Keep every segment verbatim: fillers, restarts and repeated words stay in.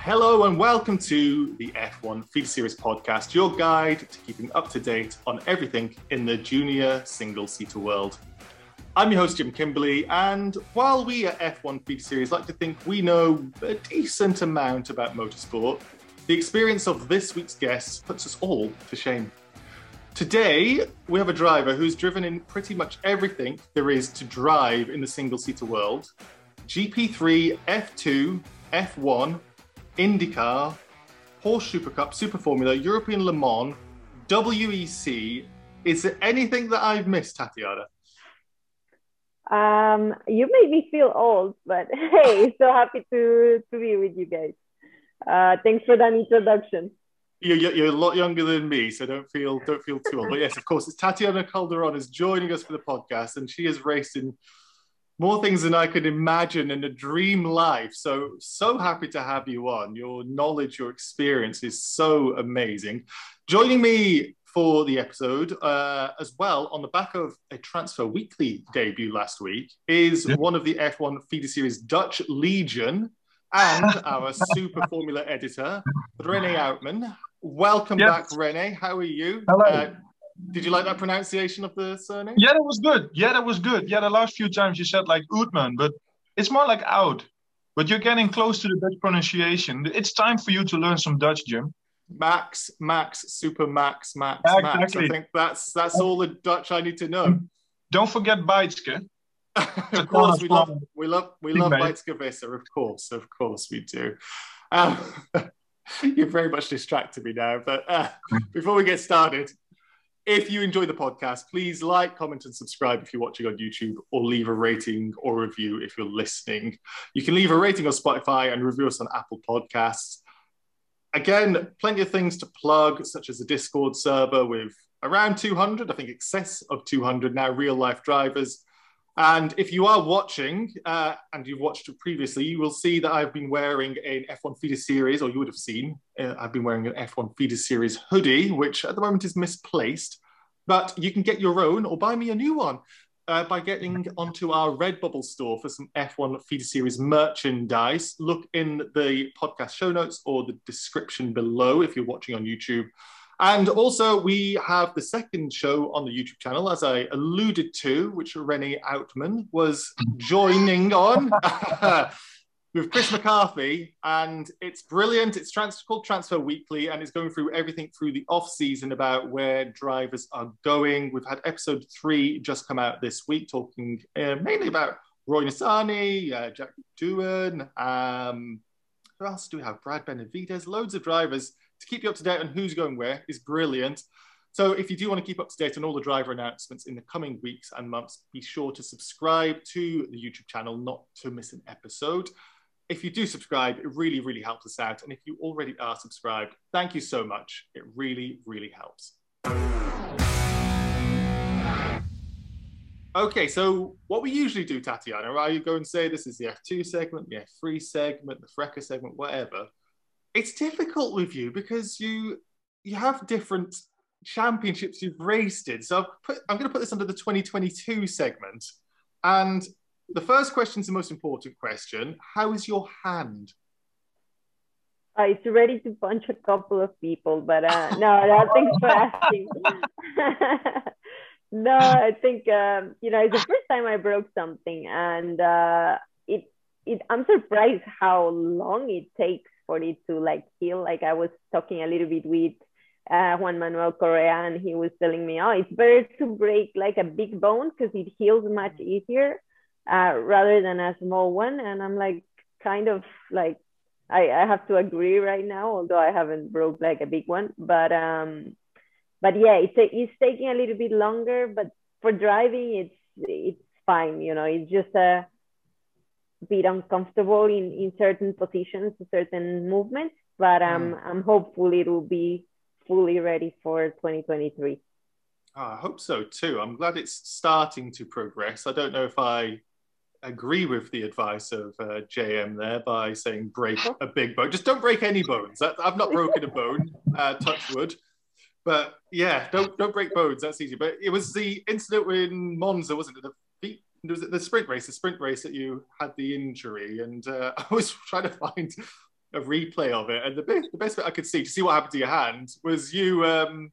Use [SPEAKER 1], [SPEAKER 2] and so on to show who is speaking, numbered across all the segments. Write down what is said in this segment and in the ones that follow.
[SPEAKER 1] Hello and welcome to the F one Feeder Series podcast, your guide to keeping up to date on everything in the junior single-seater world. I'm your host, Jim Kimberley, and while we at F one Feeder Series like to think we know a decent amount about motorsport, the experience of this week's guests puts us all to shame. Today, we have a driver who's driven in pretty much everything there is to drive in the single-seater world. G P three, F two, F one, IndyCar, Porsche Super Cup, Super Formula, European Le Mans, W E C. Is there anything that I've missed, Tatiana?
[SPEAKER 2] Um, you made me feel old, but hey, so happy to, to be with you guys. Uh, thanks for that introduction.
[SPEAKER 1] You're, you're a lot younger than me, so don't feel don't feel too old. But yes, of course, it's Tatiana Calderon is joining us for the podcast, and she has raced in more things than I could imagine in a dream life. So, so happy to have you on. Your knowledge, your experience is so amazing. Joining me for the episode, uh, as well, on the back of a Transfer Weekly debut last week, is one of the F one Feeder Series Dutch Legion and our Super Formula editor, Rene Outman. Welcome yes. back, Rene. How are you?
[SPEAKER 3] Hello.
[SPEAKER 1] Uh, Did you like that pronunciation of the surname?
[SPEAKER 3] Yeah, that was good. Yeah, that was good. Yeah, the last few times you said like Ootman, but it's more like out. But you're getting close to the Dutch pronunciation. It's time for you to learn some Dutch, Jim.
[SPEAKER 1] Max, Max, Super Max, Max,
[SPEAKER 3] yeah,
[SPEAKER 1] Max.
[SPEAKER 3] Exactly.
[SPEAKER 1] I think that's that's all the Dutch I need to know.
[SPEAKER 3] Don't forget Beitske.
[SPEAKER 1] Of course, we love we love we love Beitske Visser. Of course, of course we do. Um, you're very much distracted me now. But uh, before we get started, if you enjoy the podcast, please like, comment, and subscribe if you're watching on YouTube, or leave a rating or review if you're listening. You can leave a rating on Spotify and review us on Apple Podcasts. Again, plenty of things to plug, such as a Discord server with around two hundred, I think excess of two hundred now real-life drivers. And if you are watching, uh, and you've watched it previously, you will see that I've been wearing an F one Feeder Series, or you would have seen, uh, I've been wearing an F one Feeder Series hoodie, which at the moment is misplaced. But you can get your own, or buy me a new one, uh, by getting onto our Redbubble store for some F one Feeder Series merchandise. Look in the podcast show notes or the description below if you're watching on YouTube. And also, we have the second show on the YouTube channel, as I alluded to, which Rene Outman was joining on with Chris McCarthy. And it's brilliant. It's trans- called Transfer Weekly, and it's going through everything through the off-season about where drivers are going. We've had episode three just come out this week, talking uh, mainly about Roy Nissany, uh, Jack Doohan. Um, who else do we have? Brad Benavides, loads of drivers. To keep you up to date on who's going where is brilliant. So if you do want to keep up to date on all the driver announcements in the coming weeks and months, be sure to subscribe to the YouTube channel not to miss an episode. If you do subscribe, it really, really helps us out. And if you already are subscribed, thank you so much. It really, really helps. Okay, so what we usually do, Tatiana, right? You go and say this is the F two segment, the F three segment, the Freca segment, whatever. It's difficult with you because you you have different championships you've raced in. So I've put, I'm going to put this under the twenty twenty-two segment. And the first question is the most important question. How is your hand?
[SPEAKER 2] Uh, it's ready to punch a couple of people, but uh, no, no, thanks for asking. No, I think, um, you know, it's the first time I broke something, and uh, it, it, I'm surprised how long it takes for it to like heal. Like I was talking a little bit with uh, Juan Manuel Correa, and he was telling me, oh, it's better to break like a big bone because it heals much easier uh, rather than a small one. And I'm like, kind of like, I, I have to agree right now, although I haven't broke like a big one. But um, but yeah, it's it's taking a little bit longer. But for driving, it's it's fine. You know, it's just a bit uncomfortable in, in certain positions, certain movements, but um, mm. I'm hopeful it will be fully ready for twenty twenty-three.
[SPEAKER 1] Oh, I hope so too. I'm glad it's starting to progress. I don't know if I agree with the advice of uh, J M there by saying break a big bone. Just don't break any bones. That, I've not broken a bone, uh, touch wood. But yeah, don't don't break bones. That's easy. But it was the incident in Monza, wasn't it? The feet was it the sprint race, the sprint race that you had the injury, and uh, I was trying to find a replay of it, and the best, the best bit I could see to see what happened to your hand was you um,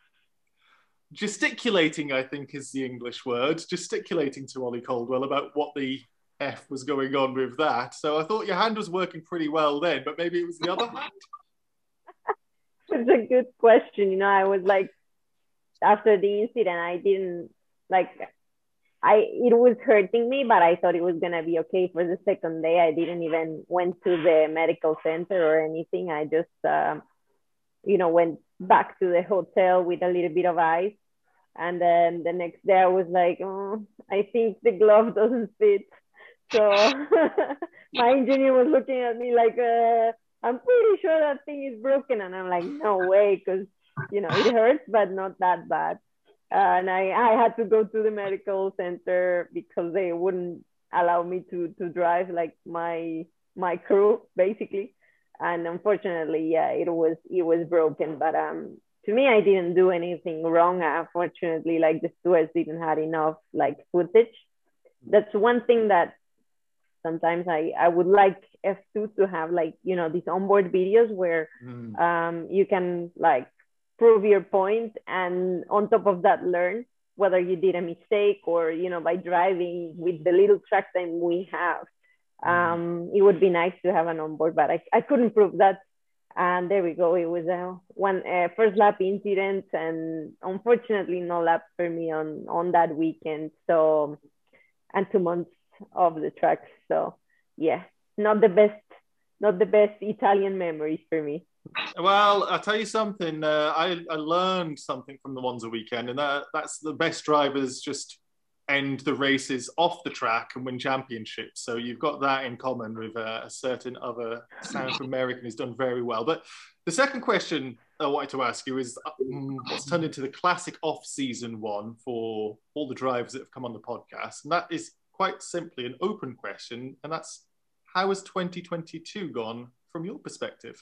[SPEAKER 1] gesticulating, I think is the English word, gesticulating to Ollie Caldwell about what the F was going on with that. So I thought your hand was working pretty well then, but maybe it was the other hand?
[SPEAKER 2] It's a good question. You know, I was like, after the incident, I didn't, like, I it was hurting me, but I thought it was going to be okay for the second day. I didn't even went to the medical center or anything. I just, um, you know, went back to the hotel with a little bit of ice. And then the next day I was like, oh, I think the glove doesn't fit. So my engineer was looking at me like, uh, I'm pretty sure that thing is broken. And I'm like, no way, because, you know, it hurts, but not that bad. Uh, and I, I had to go to the medical center because they wouldn't allow me to, to drive like my my crew, basically. And unfortunately, yeah, it was it was broken. But um, to me, I didn't do anything wrong. Unfortunately, like the stewards didn't have enough like footage. That's one thing that sometimes I, I would like F two to have, like, you know, these onboard videos where mm. um, you can like prove your point and on top of that learn whether you did a mistake or, you know, by driving with the little track time we have. Um, it would be nice to have an onboard, but I, I couldn't prove that. And there we go. It was a one uh, first lap incident, and unfortunately no laps for me on, on that weekend. So, and two months of the track. So yeah, not the best, not the best Italian memories for me.
[SPEAKER 1] Well, I'll tell you something. Uh, I, I learned something from the Monza weekend, and that, that's the best drivers just end the races off the track and win championships. So you've got that in common with uh, a certain other South American who's done very well. But the second question I wanted to ask you is um, what's turned into the classic off-season one for all the drivers that have come on the podcast. And that is quite simply an open question. And that's, how has twenty twenty-two gone from your perspective?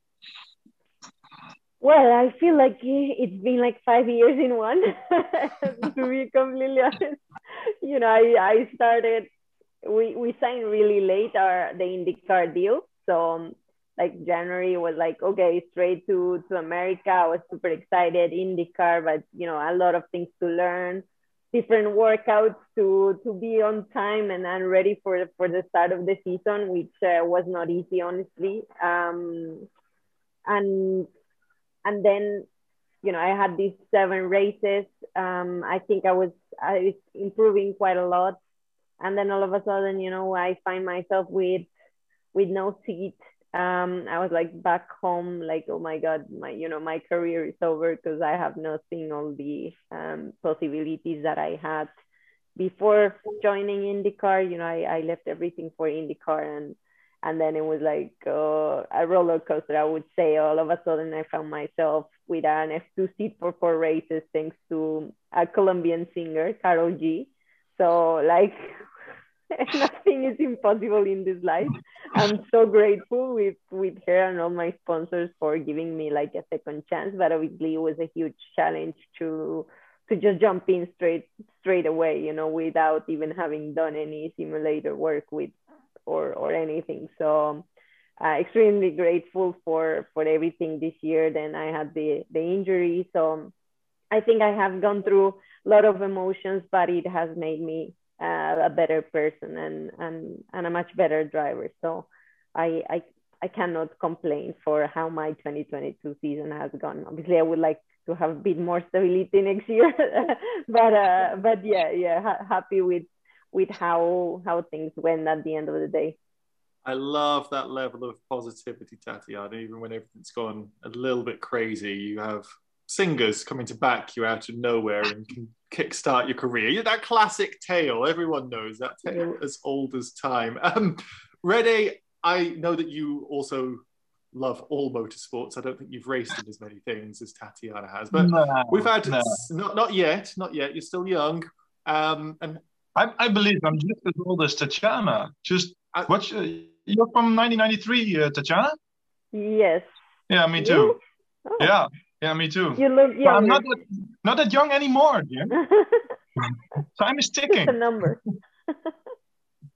[SPEAKER 2] Well, I feel like it's been like five years in one, to be completely honest. You know, I, I started, we, we signed really late our the IndyCar deal. So um, like January was like, okay, straight to, to America. I was super excited, IndyCar, but, you know, a lot of things to learn, different workouts to, to be on time and, and ready for, for the start of the season, which uh, was not easy, honestly. Um, and And then, you know, I had these seven races. Um, I think I was, I was improving quite a lot. And then all of a sudden, you know, I find myself with, with no seat. Um, I was like back home, like, oh my God, my, you know, my career is over because I have not seen all the um, possibilities that I had before joining IndyCar. You know, I, I left everything for IndyCar, and And then it was like uh, a roller coaster, I would say. All of a sudden, I found myself with an F two seat for four races, thanks to a Colombian singer, Karol G. So, like, nothing is impossible in this life. I'm so grateful with, with her and all my sponsors for giving me, like, a second chance. But obviously, it was a huge challenge to to just jump in straight straight away, you know, without even having done any simulator work with or or anything. So uh, extremely grateful for for everything this year. Then I had the the injury, so I think I have gone through a lot of emotions, but it has made me uh, a better person and and and a much better driver. So I I I cannot complain for how my twenty twenty-two season has gone. Obviously, I would like to have a bit more stability next year, but uh, but yeah yeah ha- happy with with how how things went at the end of the day.
[SPEAKER 1] I love that level of positivity, Tatiana. Even when everything's gone a little bit crazy, you have singers coming to back you out of nowhere and can kickstart your career. That classic tale, everyone knows that tale as old as time. Um, Rene, I know that you also love all motorsports. I don't think you've raced in as many things as Tatiana has, but no, we've had no. not not yet, not yet. You're still young, um, and
[SPEAKER 3] I, I believe I'm just as old as Tatiana. Just I, what's uh, you're from nineteen ninety-three, uh, Tatiana?
[SPEAKER 2] Yes.
[SPEAKER 3] Yeah, me too. Oh. Yeah, yeah, me too.
[SPEAKER 2] You look young.
[SPEAKER 3] I'm not that, not that young anymore. Yeah. Time is ticking.
[SPEAKER 2] Just a number.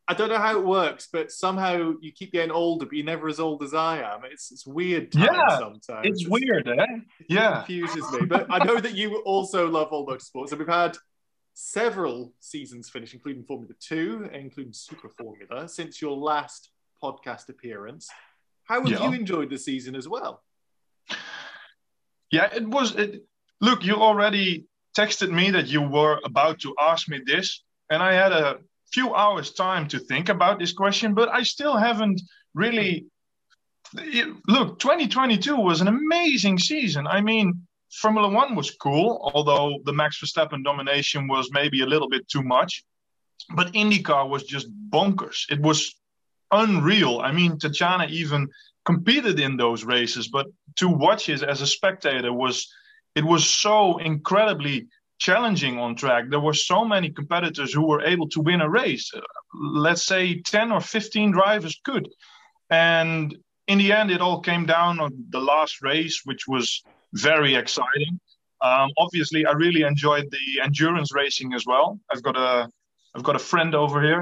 [SPEAKER 1] I don't know how it works, but somehow you keep getting older, but you're never as old as I am. It's it's weird time
[SPEAKER 3] yeah,
[SPEAKER 1] sometimes.
[SPEAKER 3] It's,
[SPEAKER 1] it's
[SPEAKER 3] weird, eh? Yeah.
[SPEAKER 1] It confuses me. But I know that you also love all motorsports. So we've had several seasons finished, including Formula Two, including Super Formula, since your last podcast appearance. How have yeah. you enjoyed the season as well?
[SPEAKER 3] Yeah, it was. It, look, you already texted me that you were about to ask me this, and I had a few hours time to think about this question, but I still haven't really. It, look, twenty twenty-two was an amazing season. I mean, Formula One was cool, although the Max Verstappen domination was maybe a little bit too much. But IndyCar was just bonkers. It was unreal. I mean, Tatjana even competed in those races, but to watch it as a spectator was, it was so incredibly challenging on track. There were so many competitors who were able to win a race. Uh, let's say ten or fifteen drivers could. And in the end, it all came down on the last race, which was very exciting. Um, obviously, I really enjoyed the endurance racing as well. I've got a, I've got a friend over here.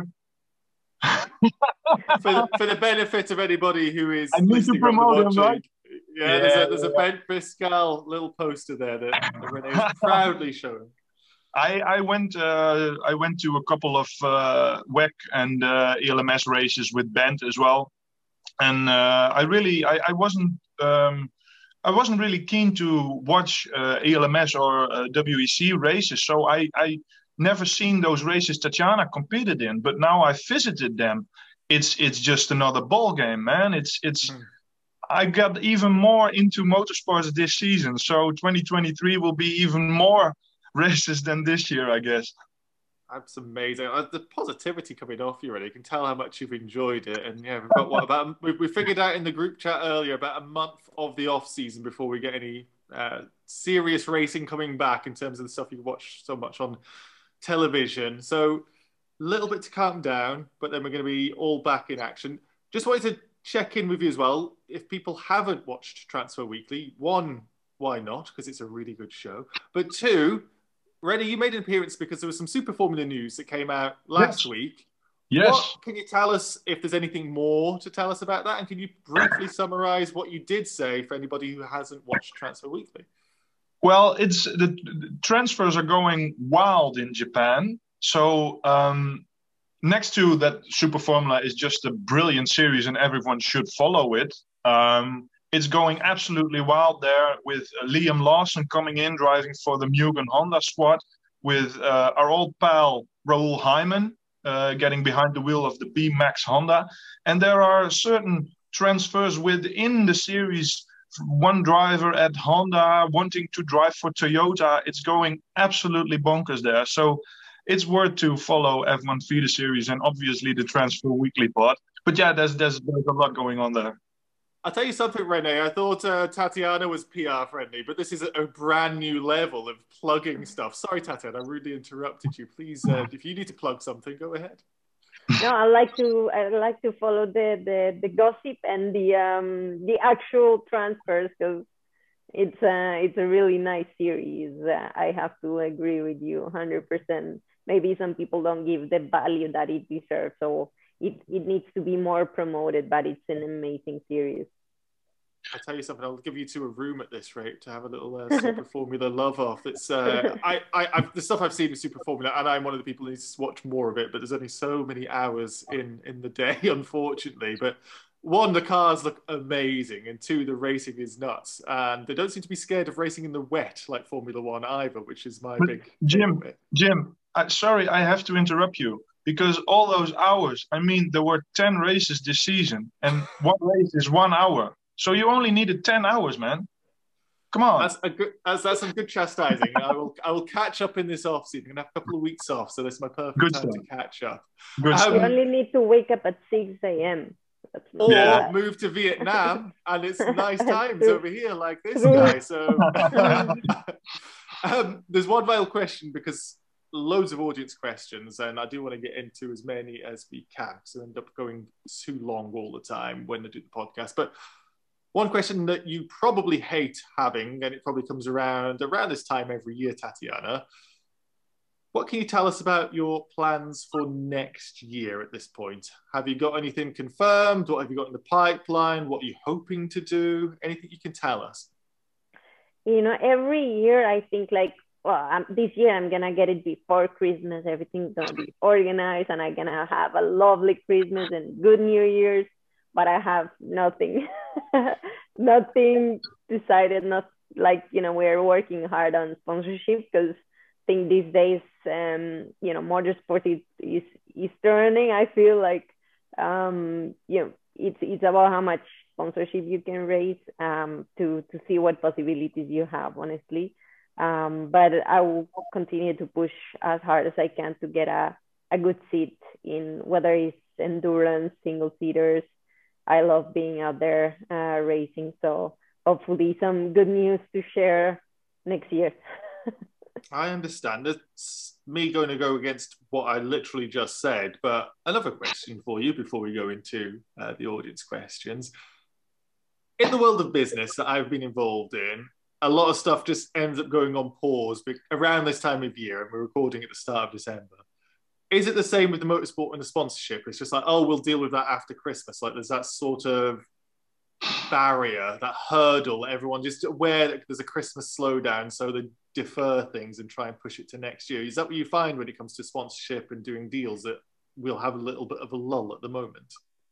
[SPEAKER 1] for, the, for the benefit of anybody who is
[SPEAKER 3] I need to promote him, right?
[SPEAKER 1] Yeah, yeah, there's a, there's a Bent Biscal little poster there that, that Rene is proudly showing.
[SPEAKER 3] I, I went uh, I went to a couple of uh, W E C and uh, E L M S races with Bent as well, and uh, I really I, I wasn't um, I wasn't really keen to watch uh, E L M S or uh, W E C races, so I, I never seen those races Tatjana competed in. But now I visited them. It's it's just another ball game, man. It's it's. Mm. I got even more into motorsports this season, so twenty twenty-three will be even more races than this year, I guess.
[SPEAKER 1] That's amazing. Uh, the positivity coming off you, really. You can tell how much you've enjoyed it. And yeah, we've got what about we, we figured out in the group chat earlier about a month of the off season before we get any uh, serious racing coming back in terms of the stuff you watch so much on television. So a little bit to calm down, but then we're going to be all back in action. Just wanted to check in with you as well. If people haven't watched Transfer Weekly, one, why not? Because it's a really good show. But two, Rene, you made an appearance because there was some Super Formula news that came out last
[SPEAKER 3] yes.
[SPEAKER 1] week.
[SPEAKER 3] Yes.
[SPEAKER 1] What, can you tell us if there's anything more to tell us about that? And can you briefly summarize what you did say for anybody who hasn't watched Transfer Weekly?
[SPEAKER 3] Well, it's the, the transfers are going wild in Japan. So um, next to that, Super Formula is just a brilliant series and everyone should follow it. Um, it's going absolutely wild there with uh, Liam Lawson coming in, driving for the Mugen Honda squad, with uh, our old pal Raoul Hyman uh, getting behind the wheel of the B-Max Honda. And there are certain transfers within the series. One driver at Honda wanting to drive for Toyota. It's going absolutely bonkers there. So it's worth to follow F one Feeder Series and obviously the Transfer Weekly pod. But yeah, there's there's, there's a lot going on there.
[SPEAKER 1] I'll tell you something, Rene. I thought uh, Tatjana was P R friendly, but this is a, a brand new level of plugging stuff. Sorry, Tatjana, I rudely interrupted you. Please, uh, if you need to plug something, go ahead.
[SPEAKER 2] No, I like to I like to follow the the, the gossip and the um the actual transfers because it's a it's a really nice series. Uh, I have to agree with you one hundred percent. Maybe some people don't give the value that it deserves, so it it needs to be more promoted. But it's an amazing series.
[SPEAKER 1] I'll tell you something. I'll give you two a room at this rate to have a little uh, Super Formula love off. It's uh, I, I, I've, the stuff I've seen with Super Formula, and I'm one of the people who needs to watch more of it. But there's only so many hours in in the day, unfortunately. But one, the cars look amazing, and two, the racing is nuts. And they don't seem to be scared of racing in the wet like Formula One either, which is my
[SPEAKER 3] but
[SPEAKER 1] big
[SPEAKER 3] Jim.
[SPEAKER 1] big
[SPEAKER 3] Jim, I, sorry, I have to interrupt you. Because all those hours, I mean, there were ten races this season, and one race is one hour. So you only needed ten hours, man. Come on.
[SPEAKER 1] That's a good. That's, that's some good chastising. I will. I will catch up in this off season. I'm gonna have a couple of weeks off, so this is my perfect
[SPEAKER 3] good
[SPEAKER 1] time
[SPEAKER 3] stuff.
[SPEAKER 1] to catch up.
[SPEAKER 3] Good
[SPEAKER 1] um,
[SPEAKER 3] stuff.
[SPEAKER 2] You only need to wake up at six a.m.
[SPEAKER 1] Or
[SPEAKER 3] yeah.
[SPEAKER 1] move to Vietnam, and it's nice times over here, like this guy. So um, there's one final question because loads of audience questions, and I do want to get into as many as we can, so I end up going too long all the time when I do the podcast. But one question that you probably hate having, and it probably comes around around this time every year, Tatjana. what can you tell us about your plans for next year at this point? Have you got anything confirmed? What have you got in the pipeline? What are you hoping to do? Anything you can tell us?
[SPEAKER 2] You know, every year I think like, well, um, this year I'm going to get it before Christmas. Everything's going to be organized and I'm going to have a lovely Christmas and good New Year's. But I have nothing, nothing decided, not like, you know, we're working hard on sponsorship because I think these days, um, you know, motorsport is, is, is turning. I feel like, um, you know, it's, it's about how much sponsorship you can raise um, to, to see what possibilities you have, honestly. Um, but I will continue to push as hard as I can to get a, a good seat in whether it's endurance, single seaters. I love being out there uh, racing. So hopefully some good news to share next year.
[SPEAKER 1] I understand. It's me going to go against what I literally just said, but another question for you before we go into uh, the audience questions. In the world of business that I've been involved in, a lot of stuff just ends up going on pause around this time of year, and we're recording at the start of December. Is it the same with the motorsport and the sponsorship? It's just like, oh, we'll deal with that after Christmas. Like there's that sort of barrier, that hurdle, everyone just aware that there's a Christmas slowdown, so they defer things and try and push it to next year. Is that what you find when it comes to sponsorship and doing deals, that we'll have a little bit of a lull at the moment?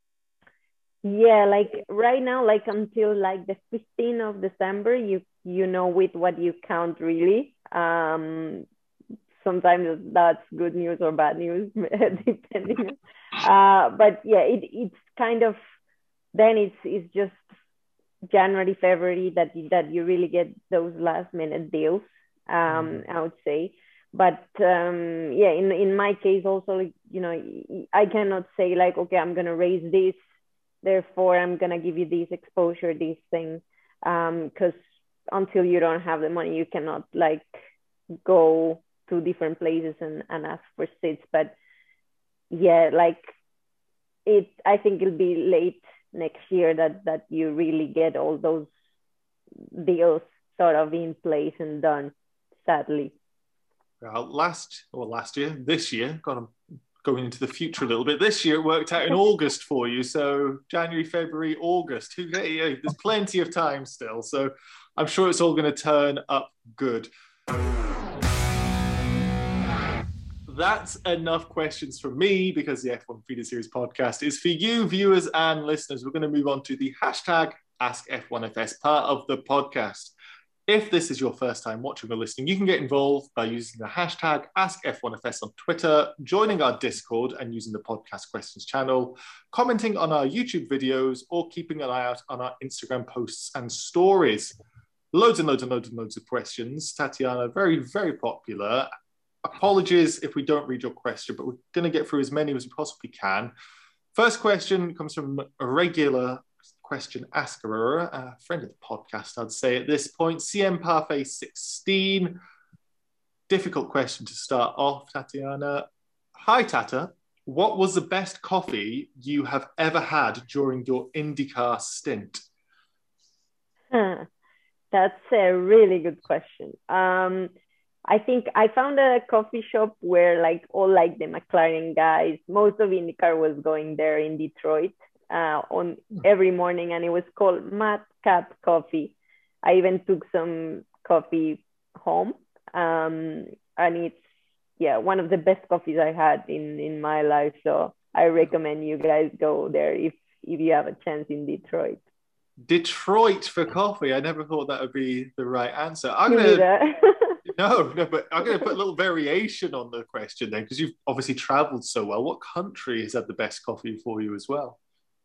[SPEAKER 2] Yeah, like right now, like until like the fifteenth of December, you you know with what you count really. Um, sometimes that's good news or bad news, depending. Uh, but yeah, it, it's kind of, then it's it's just January, February that that you really get those last minute deals. Um, I would say, but um, yeah, in in my case also, like, you know, I cannot say like, okay, I'm gonna raise this, therefore I'm gonna give you this exposure, this thing, because um, until you don't have the money, you cannot like go to different places and, and ask for seats. But yeah, like it, I think it'll be late next year that that you really get all those deals sort of in place and done, sadly.
[SPEAKER 1] Well, last or last year, this year, got to going into the future a little bit. This year it worked out in August for you. So January, February, August. Who get you? There's plenty of time still. So I'm sure it's all going to turn up good. That's enough questions from me, because the F one Feeder Series podcast is for you, viewers and listeners. We're going to move on to the hashtag Ask F one F S part of the podcast. If this is your first time watching or listening, you can get involved by using the hashtag Ask F one F S on Twitter, joining our Discord and using the podcast questions channel, commenting on our YouTube videos, or keeping an eye out on our Instagram posts and stories. Loads and loads and loads and loads of questions. Tatiana, very, very popular. Apologies if we don't read your question, but we're going to get through as many as we possibly can. First question comes from a regular question asker, a friend of the podcast, I'd say at this point, C M Parfait sixteen. Difficult question to start off, Tatiana. Hi, Tata. What was the best coffee you have ever had during your IndyCar stint?
[SPEAKER 2] Huh. That's a really good question. Um, I think I found a coffee shop where like all like the McLaren guys, most of IndyCar was going there in Detroit uh, on every morning, and it was called Madcap Coffee. I even took some coffee home, um, and it's yeah one of the best coffees I had in in my life. So I recommend you guys go there if if you have a chance in Detroit.
[SPEAKER 1] Detroit for coffee. I never thought that would be the right answer. I'm gonna no, no, but I'm gonna put a little variation on the question then, because you've obviously traveled so well. What country has had the best coffee for you as well?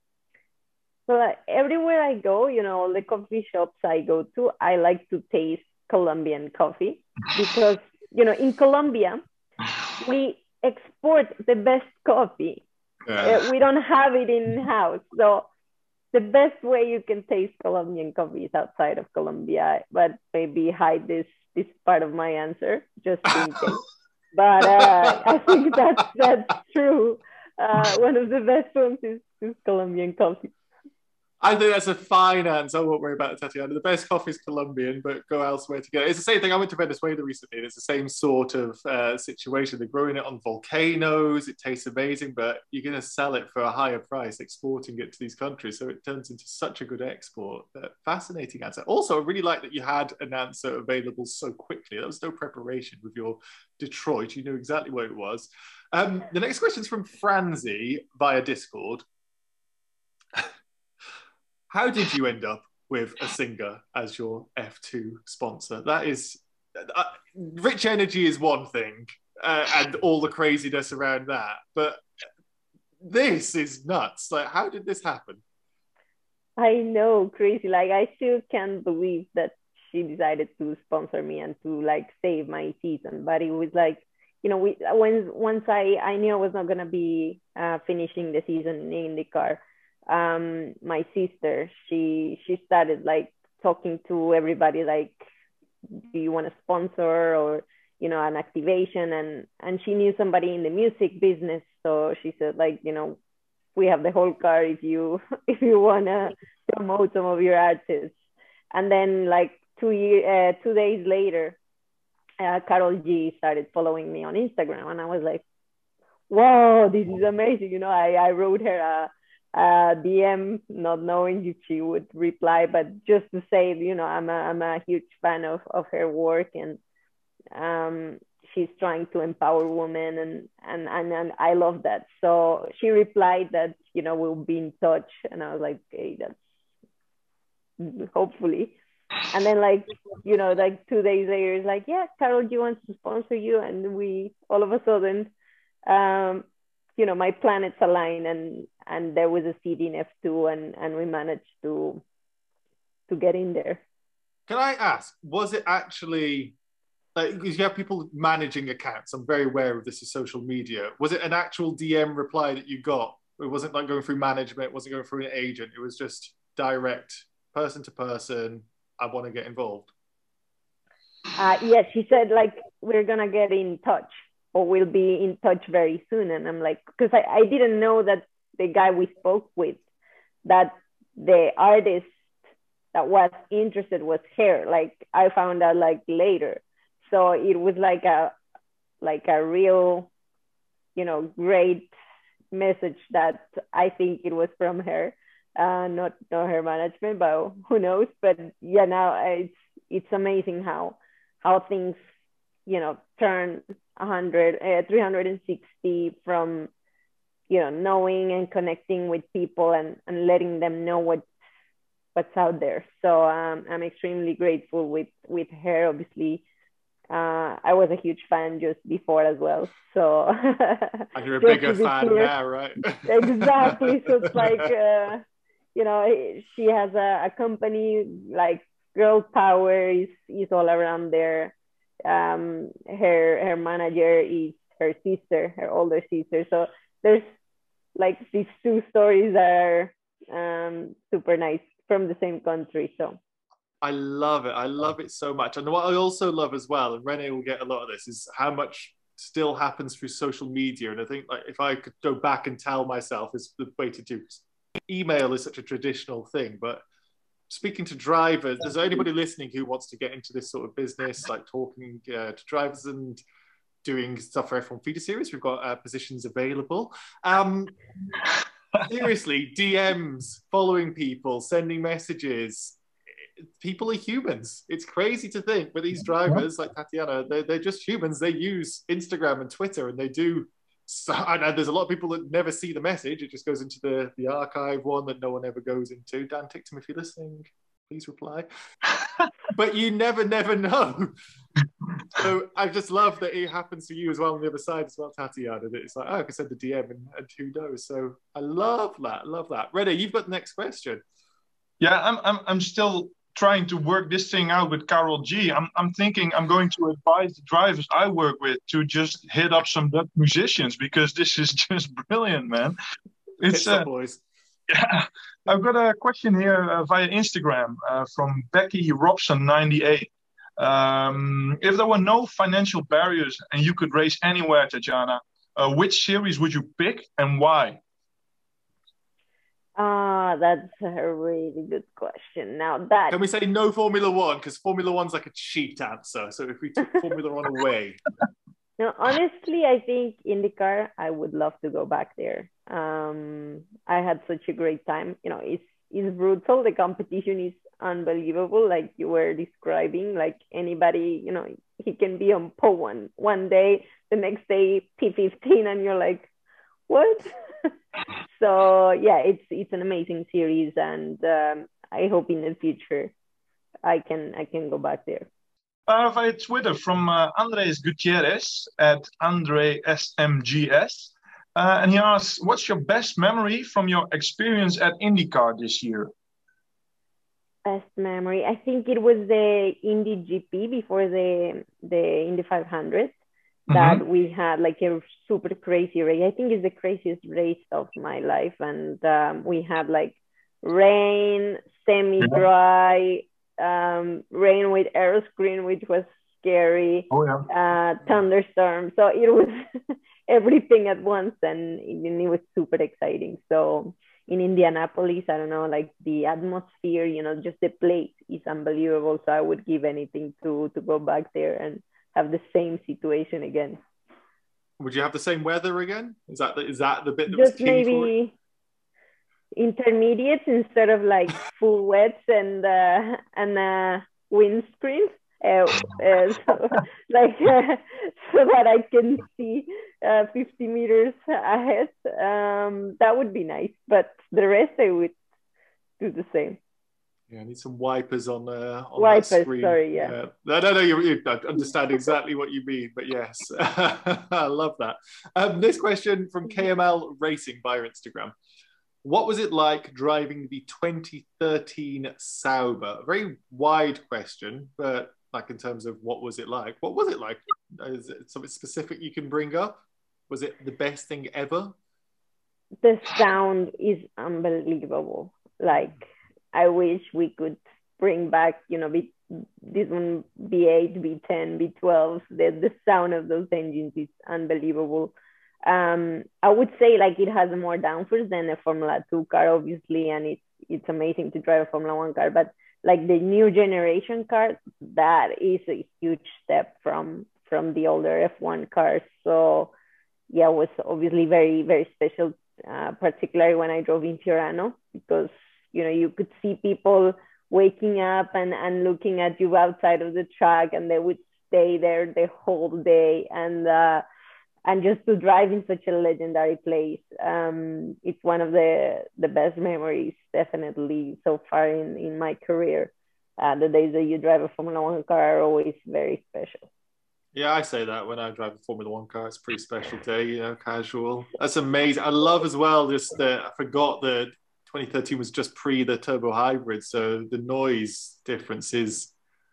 [SPEAKER 2] So like, everywhere I go, you know, all the coffee shops I go to, I like to taste Colombian coffee, because you know in Colombia we export the best coffee. Yeah. Uh, we don't have it in house, so the best way you can taste Colombian coffee is outside of Colombia, but maybe hide this this part of my answer just in case. But uh, I think that's that's true. Uh, one of the best ones is, is Colombian coffee.
[SPEAKER 1] I think that's a fine answer. I won't worry about it, Tatiana. The best coffee is Colombian, but go elsewhere to get it. It's the same thing. I went to Venezuela recently. It's the same sort of uh, situation. They're growing it on volcanoes. It tastes amazing, but you're going to sell it for a higher price, exporting it to these countries. So it turns into such a good export. Uh, fascinating answer. Also, I really like that you had an answer available so quickly. There was no preparation with your Detroit. You knew exactly what it was. Um, the next question is from Franzi via Discord. How did you end up with a singer as your F two sponsor? That is, uh, Rich Energy is one thing, uh, and all the craziness around that, but this is nuts. Like, how did this happen?
[SPEAKER 2] I know, crazy. Like, I still can't believe that she decided to sponsor me and to like save my season. But it was like, you know, we when once I I knew I was not gonna be uh, finishing the season in IndyCar. Um, my sister, she she started like talking to everybody, like, do you want a sponsor or, you know, an activation? And and she knew somebody in the music business, so she said, like, you know, we have the whole car if you if you wanna promote some of your artists. And then like two year uh, two days later, uh, Karol G started following me on Instagram, and I was like, whoa, this is amazing. You know, I I wrote her a uh D M, not knowing if she would reply, but just to say, you know, I'm a I'm a huge fan of of her work, and um she's trying to empower women, and and and, and I love that. So she replied that, you know, we'll be in touch, and I was like, hey, that's hopefully. And then like, you know, like two days later, it's like, yeah, Karol G wants to sponsor you, and we all of a sudden, um you know, my planets align, and and there was a seat in F two, and and we managed to to get in there.
[SPEAKER 1] Can I ask, was it actually, like, because you have people managing accounts, I'm very aware of this is social media, was it an actual D M reply that you got? It wasn't like going through management, it wasn't going through an agent, it was just direct, person to person, I want to get involved?
[SPEAKER 2] Uh, yes, she said, like, we're gonna get in touch, or we'll be in touch very soon. And I'm like, because I, I didn't know that the guy we spoke with, that the artist that was interested was her. Like, I found out like later. So it was like a, like a real, you know, great message that I think it was from her, uh, not, not her management, but who knows. But yeah, now it's, it's amazing how, how things, you know, turn one hundred, uh, three hundred sixty from, you know, knowing and connecting with people, and, and letting them know what what's out there. So um, I'm extremely grateful with with her. Obviously, uh, I was a huge fan just before as well. So
[SPEAKER 1] and you're a bigger fan clear, now, right?
[SPEAKER 2] Exactly. So it's like, uh, you know, she has a, a company, like Girl Power is is all around there. Um, her her manager is her sister, her older sister. So there's like these two stories that are um, super nice from the same country. So
[SPEAKER 1] I love it. I love it so much. And what I also love as well, and Renee will get a lot of this, is how much still happens through social media. And I think, like, if I could go back and tell myself, is the way to do. Email is such a traditional thing, but speaking to drivers, is there anybody listening who wants to get into this sort of business, like talking uh, to drivers and doing stuff for F one Feeder Series? We've got uh, positions available. Um, seriously, D Ms, following people, sending messages. People are humans. It's crazy to think, but these drivers like Tatiana, they're, they're just humans. They use Instagram and Twitter, and they do. So, and there's a lot of people that never see the message. It just goes into the, the archive one that no one ever goes into. Dan Ticktum, if you're listening, please reply. But you never, never know. So I just love that it happens for you as well on the other side as well, Tatiana. That it's like, oh, I can send the D M, and, and who knows. So I love that. I love that. Renee, you've got the next question.
[SPEAKER 3] Yeah, I'm, I'm, I'm still trying to work this thing out with Karol G. I'm, I'm thinking I'm going to advise the drivers I work with to just hit up some Dutch musicians, because this is just brilliant, man. It's
[SPEAKER 1] uh, boys.
[SPEAKER 3] Yeah, I've got a question here uh, via Instagram uh, from Becky Robson ninety-eight. Um, if there were no financial barriers and you could race anywhere, Tatjana, uh, which series would you pick and why?
[SPEAKER 2] Ah, that's a really good question. Now that
[SPEAKER 1] Can we say no Formula One? Because Formula One's like a cheat answer. So if we took Formula One away.
[SPEAKER 2] No, honestly, I think IndyCar, I would love to go back there. Um, I had such a great time. You know, it's it's brutal. The competition is unbelievable, like you were describing. Like anybody, you know, he can be on pole one one day, the next day P fifteen, and you're like, what? So yeah, it's it's an amazing series, and um, I hope in the future I can I can go back there.
[SPEAKER 3] I have a Twitter from uh, Andres Gutierrez at Andre S M G S, uh, and he asks, "What's your best memory from your experience at IndyCar this year?"
[SPEAKER 2] Best memory, I think it was the Indy G P before the the Indy five hundred. That mm-hmm. we had like a super crazy race. I think it's the craziest race of my life, and um, we had like rain, semi-dry, um, rain with air screen, which was scary.
[SPEAKER 3] Oh yeah.
[SPEAKER 2] Uh, thunderstorm. So it was everything at once, and it, it was super exciting. So in Indianapolis, I don't know, like the atmosphere, you know, just the place is unbelievable. So I would give anything to to go back there and have the same situation again.
[SPEAKER 1] Would you have the same weather again? Is that the, is that the bit that
[SPEAKER 2] just
[SPEAKER 1] was key
[SPEAKER 2] maybe for intermediates instead of like full wets and uh, and uh, windscreen, uh, uh, so, like uh, so that I can see uh, fifty meters ahead. Um, that would be nice, but the rest I would do the same.
[SPEAKER 1] Yeah, I need some wipers on uh, on
[SPEAKER 2] wipers,
[SPEAKER 1] that screen.
[SPEAKER 2] Sorry, yeah.
[SPEAKER 1] yeah. No, no, no. You, you understand exactly what you mean, but yes, I love that. Um, this question from K M L Racing via Instagram: what was it like driving the twenty thirteen Sauber? A very wide question, but like in terms of what was it like? What was it like? Is it something specific you can bring up? Was it the best thing ever?
[SPEAKER 2] The sound is unbelievable. Like, I wish we could bring back, you know, B, this one V eight, V ten, V twelve. The, the sound of those engines is unbelievable. Um, I would say like it has more downforce than a Formula Two car, obviously, and it's it's amazing to drive a Formula One car. But like the new generation car, that is a huge step from from the older F one cars. So yeah, it was obviously very very special, uh, particularly when I drove in Fiorano, because you know, you could see people waking up and, and looking at you outside of the track, and they would stay there the whole day. And uh, and just to drive in such a legendary place, um, it's one of the, the best memories, definitely, so far in, in my career. Uh, the days that you drive a Formula One car are always very special.
[SPEAKER 1] Yeah, I say that when I drive a Formula One car, it's a pretty special day, you know, casual. That's amazing. I love as well, just the, I forgot the twenty thirteen was just pre the turbo hybrid, so the noise difference is,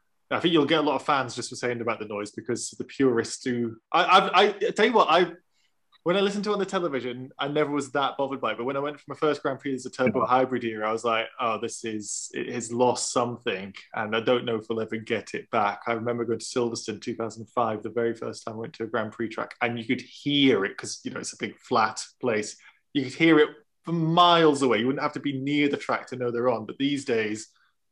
[SPEAKER 1] I think you'll get a lot of fans just for saying about the noise, because the purists do. I, I, I tell you what, I when I listened to it on the television, I never was that bothered by it. But when I went for my first Grand Prix as a turbo hybrid era, I was like, oh, this is, it has lost something, and I don't know if we'll ever get it back. I remember going to Silverstone two thousand five, the very first time I went to a Grand Prix track, and you could hear it because, you know, it's a big flat place. You could hear it from miles away. You wouldn't have to be near the track to know they're on. But these days,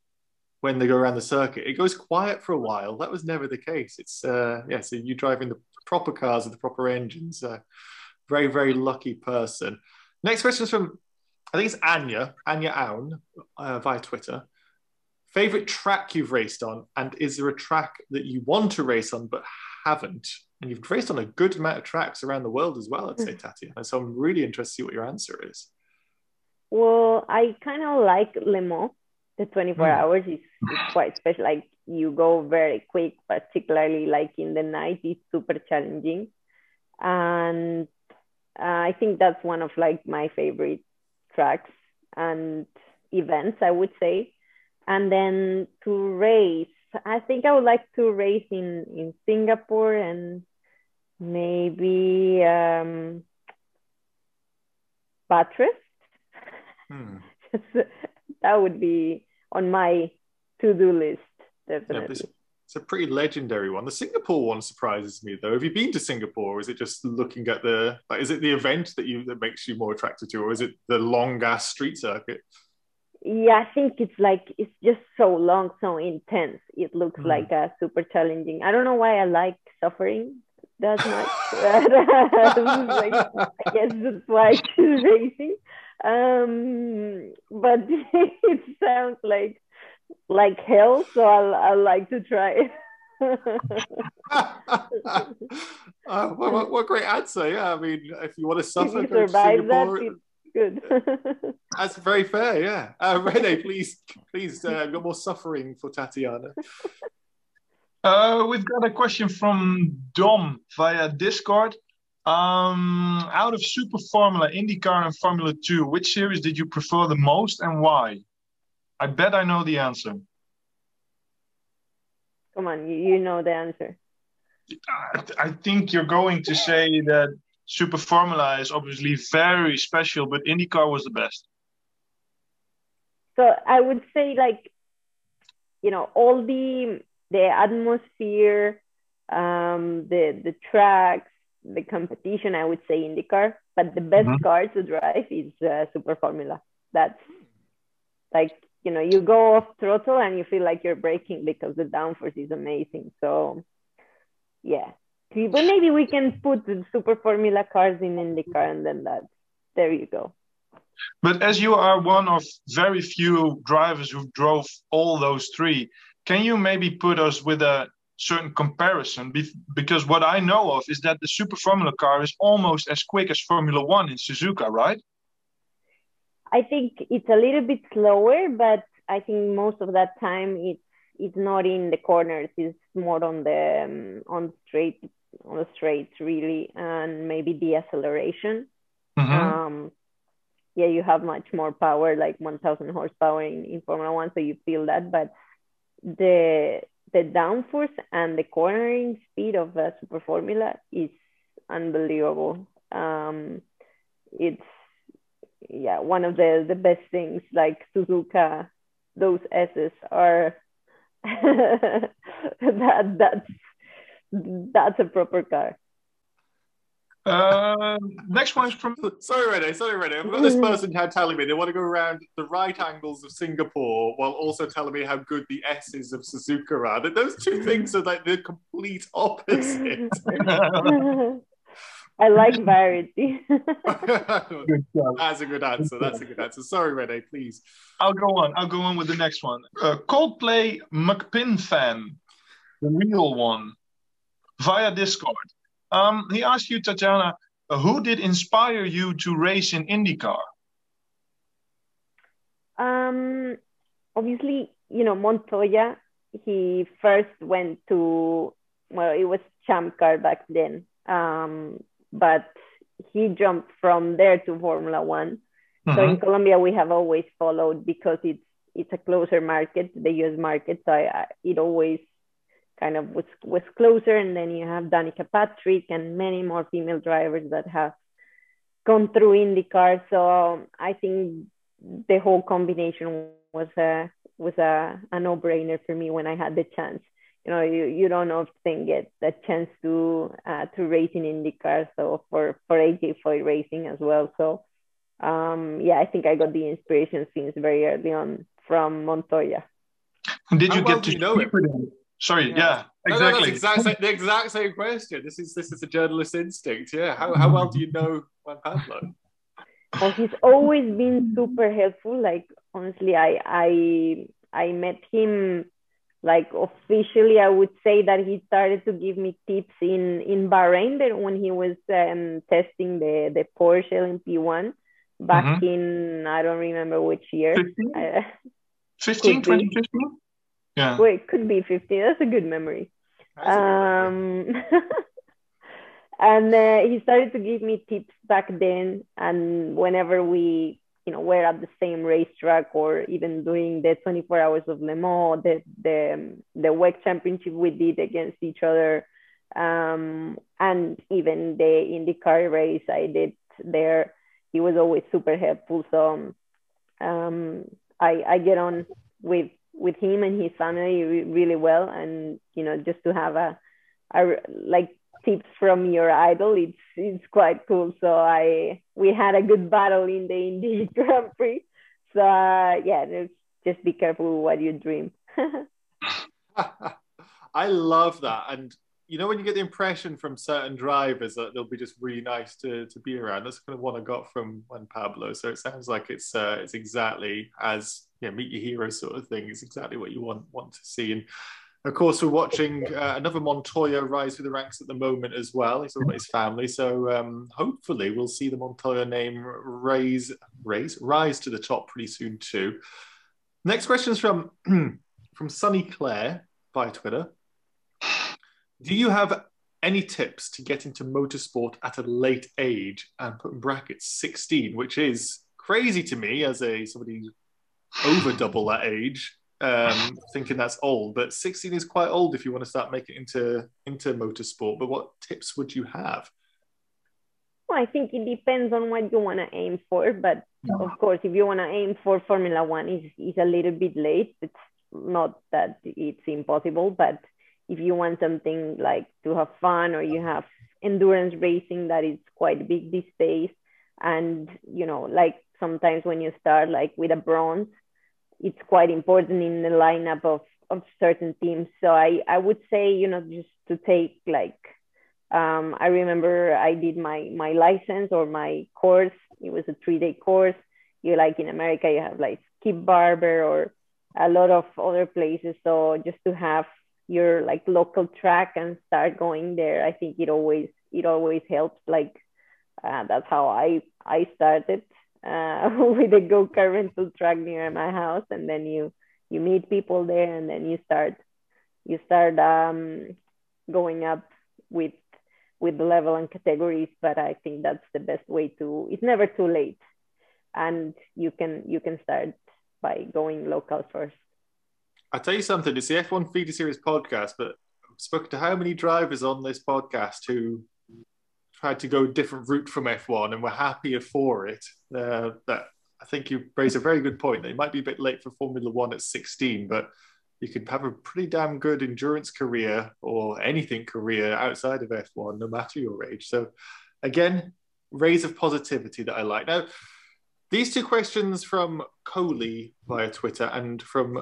[SPEAKER 1] when they go around the circuit, it goes quiet for a while. That was never the case. It's, uh, yeah, so you driving the proper cars with the proper engines. Uh, very, very lucky person. Next question is from, I think it's Anya, Anya Aun, uh, via Twitter. Favorite track you've raced on, and is there a track that you want to race on but haven't? And you've raced on a good amount of tracks around the world as well, I'd say, Tatiana. So I'm really interested to see what your answer is.
[SPEAKER 2] Well, I kind of like Le Mans. The twenty-four mm. hours is, is quite special. Like, you go very quick, particularly like in the night. It's super challenging. And uh, I think that's one of like my favorite tracks and events, I would say. And then to race, I think I would like to race in, in Singapore and maybe um, Bathurst. Hmm. That would be on my to-do list, definitely.
[SPEAKER 1] Yeah, it's it's a pretty legendary one. The Singapore one surprises me though. Have you been to Singapore, or is it just looking at the like? Is it the event that you that makes you more attracted to, or is it the long ass street circuit?
[SPEAKER 2] Yeah, I think it's like it's just so long, so intense. It looks
[SPEAKER 1] Mm.
[SPEAKER 2] like uh, super challenging. I don't know why I like suffering that much. Like, I guess that's why I choose racing. Um, but it sounds like like hell, so I'll I'll like to try.
[SPEAKER 1] Uh, what, what, what great answer! Yeah, I mean, if you want to
[SPEAKER 2] If
[SPEAKER 1] suffer,
[SPEAKER 2] you
[SPEAKER 1] go to
[SPEAKER 2] survive that,
[SPEAKER 1] Singapore.
[SPEAKER 2] it's good.
[SPEAKER 1] That's very fair. Yeah, uh, Rene, please, please, uh, got more suffering for Tatiana.
[SPEAKER 3] Uh, we've got a question from Dom via Discord. Um, out of Super Formula, IndyCar, and Formula Two, which series did you prefer the most and why? I bet I know the answer.
[SPEAKER 2] Come on, you, you know the answer.
[SPEAKER 3] I, I think you're going to say that Super Formula is obviously very special, but IndyCar was the best.
[SPEAKER 2] So I would say, like, you know, all the the atmosphere, um, the the tracks, the competition, I would say IndyCar, but the best
[SPEAKER 3] Mhm.
[SPEAKER 2] car to drive is uh, Super Formula. That's like, you know, you go off throttle and you feel like you're braking because the downforce is amazing. So yeah, but maybe we can put the Super Formula cars in IndyCar, and then that, there you go.
[SPEAKER 3] But as you are one of very few drivers who drove all those three, can you maybe put us with a certain comparison? Be- because what I know of is that the Super Formula car is almost as quick as Formula One in Suzuka, right?
[SPEAKER 2] I think it's a little bit slower, but I think most of that time it's it's not in the corners. It's more on the um, on straight on the straights really, and maybe the acceleration.
[SPEAKER 3] Mhm.
[SPEAKER 2] Um, yeah, you have much more power, like one thousand horsepower in, in Formula One, so you feel that. But the the downforce and the cornering speed of the Super Formula is unbelievable. Um, it's yeah, one of the the best things. Like Suzuka, those S's are that that's that's a proper car.
[SPEAKER 3] Uh, next one is from
[SPEAKER 1] Sorry, Rene. Sorry, Rene. I've got this person now telling me they want to go around the right angles of Singapore while also telling me how good the S's of Suzuka are. That those two things are like the complete opposite.
[SPEAKER 2] I like variety.
[SPEAKER 3] Good job.
[SPEAKER 1] That's a good answer. That's a good answer. Sorry, Rene. Please.
[SPEAKER 3] I'll go on. I'll go on with the next one. Uh, Coldplay McPin fan, the real one, via Discord. Um, he asked you, Tatiana, uh, who did inspire you to race in IndyCar?
[SPEAKER 2] Um, obviously, you know, Montoya, he first went to, well, it was Champ Car back then. Um, but he jumped from there to Formula One. Mm-hmm. So in Colombia, we have always followed because it's it's a closer market, the U S market. So I, I, it always kind of was, was closer. And then you have Danica Patrick and many more female drivers that have gone through IndyCar. So I think the whole combination was a was a, a no-brainer for me when I had the chance. You know, you, you don't often get the chance to uh, to race in IndyCar. So for for A J Foyt Racing as well. So um, yeah, I think I got the inspiration since very early on from Montoya.
[SPEAKER 3] Did you
[SPEAKER 1] How well
[SPEAKER 3] get to
[SPEAKER 1] you know it?
[SPEAKER 3] Sorry, yeah,
[SPEAKER 1] yeah exactly. No, no, that's exact same, the exact same question. This is this is a journalist instinct. Yeah, how how well do you know Juan Pablo?
[SPEAKER 2] Well, he's always been super helpful. Like honestly, I I I met him like officially. I would say that he started to give me tips in in Bahrain that when he was um, testing the the Porsche L M P one back mm-hmm. in I don't remember which year.
[SPEAKER 3] fifteen, twenty fifteen? Yeah.
[SPEAKER 2] Well, it could be fifteen. That's a good memory.
[SPEAKER 1] That's a good memory.
[SPEAKER 2] Um, and uh, he started to give me tips back then. And whenever we, you know, were at the same racetrack or even doing the twenty-four hours of Le Mans, the the the W E C championship we did against each other, um, and even the IndyCar race I did there, he was always super helpful. So um, I I get on with with him and his family re- really well. And, you know, just to have a, a like tips from your idol, it's it's quite cool. So I we had a good battle in the Indy Grand Prix. So uh, yeah, just, just be careful what you dream.
[SPEAKER 1] I love that. And you know, when you get the impression from certain drivers that they'll be just really nice to, to be around, that's kind of what I got from Juan Pablo. So it sounds like it's uh, it's exactly as yeah, meet your hero sort of thing. It's exactly what you want want to see. And of course, we're watching uh, another Montoya rise through the ranks at the moment as well. He's talking about his family. So um, hopefully we'll see the Montoya name raise, raise, rise to the top pretty soon too. Next question is from, from Sunny Claire via Twitter. Do you have any tips to get into motorsport at a late age, and put in brackets sixteen, which is crazy to me as a somebody over double that age, um, thinking that's old. But sixteen is quite old if you want to start making it into into motorsport. But what tips would you have?
[SPEAKER 2] Well, I think it depends on what you want to aim for. But of course, if you want to aim for Formula One, is is a little bit late. It's not that it's impossible, but if you want something like to have fun, or you have endurance racing that is quite big these days, and you know, like sometimes when you start like with a bronze, it's quite important in the lineup of, of certain teams. So I, I would say, you know, just to take like, um, I remember I did my, my license or my course. It was a three day course. You like in America, you have like Skip Barber or a lot of other places. So just to have your like local track and start going there, I think it always, it always helps. Like uh, that's how I, I started. Uh, with a go-kart rental track near my house, and then you you meet people there, and then you start you start um, going up with with the level and categories. But I think that's the best way to. It's never too late, and you can you can start by going local first.
[SPEAKER 1] I'll tell you something. It's the F one Feeder Series podcast, but I've spoken to how many drivers on this podcast who tried to go a different route from F one and were happier for it. Uh, that I think you raise a very good point. They might be a bit late for Formula One at sixteen, but you could have a pretty damn good endurance career or anything career outside of F one, no matter your age. So again, rays of positivity that I like. Now, these two questions from Coley via Twitter and from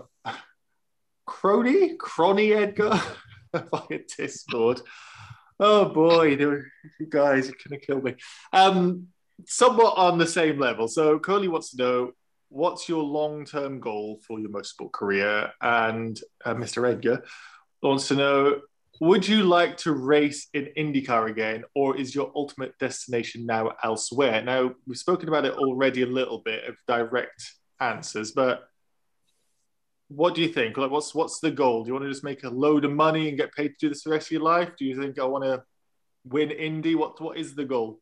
[SPEAKER 1] Crony, Crony Edgar via Discord. Oh boy, you guys, you're going to kill me. Um, somewhat on the same level. So Coley wants to know, what's your long-term goal for your motorsport career? And uh, Mister Edgar wants to know, would you like to race in IndyCar again, or is your ultimate destination now elsewhere? Now, we've spoken about it already a little bit of direct answers, but what do you think? Like, what's what's the goal? Do you want to just make a load of money and get paid to do this the rest of your life? Do you think I want to win Indy? What what is the goal?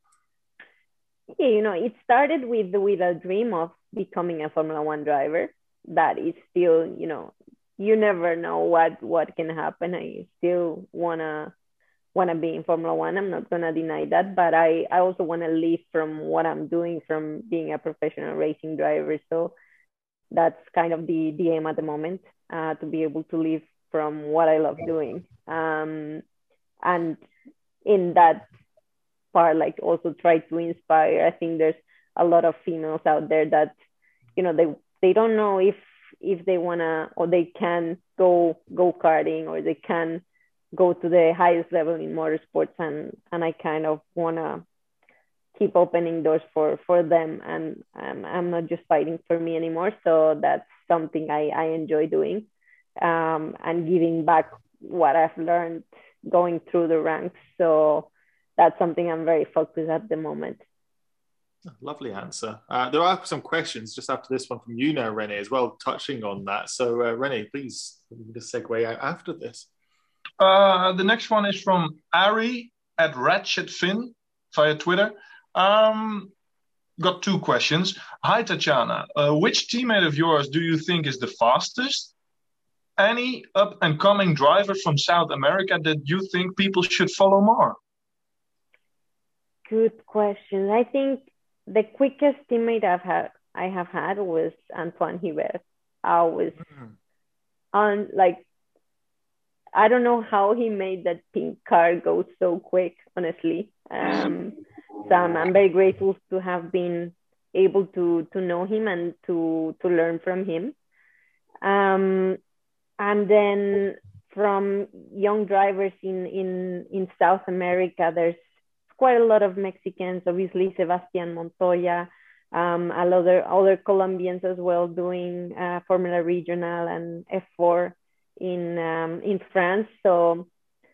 [SPEAKER 2] Yeah, you know, it started with with a dream of becoming a Formula One driver. That is still, you know, you never know what what can happen. I still wanna wanna be in Formula One. I'm not gonna deny that, but I I also wanna live from what I'm doing, from being a professional racing driver. So that's kind of the, the aim at the moment, uh, to be able to live from what I love doing. Um, and in that part, like also try to inspire. I think there's a lot of females out there that, you know, they, they don't know if, if they wanna, or they can go, go karting, or they can go to the highest level in motorsports. And, and I kind of wanna keep opening doors for for them, and um, I'm not just fighting for me anymore. So that's something I, I enjoy doing, um, and giving back what I've learned going through the ranks. So that's something I'm very focused at the moment.
[SPEAKER 1] Lovely answer. Uh, there are some questions just after this one from you now, Renee, as well, touching on that. So uh, Renee, please just segue out after this.
[SPEAKER 3] Uh, the next one is from Ari at RatchetFin via Twitter. Um, got two questions. Hi, Tatjana. Uh, which teammate of yours do you think is the fastest? Any up-and-coming driver from South America that you think people should follow more?
[SPEAKER 2] Good question. I think the quickest teammate I've had, I have had was Antoine Hubert. I was, mm. on like, I don't know how he made that pink car go so quick, honestly. Um, so I'm, I'm very grateful to have been able to to know him and to to learn from him. Um, and then from young drivers in in in South America, there's quite a lot of Mexicans. Obviously, Sebastian Montoya, um, a lot of other Colombians as well doing uh, Formula Regional and F four in um, in France. So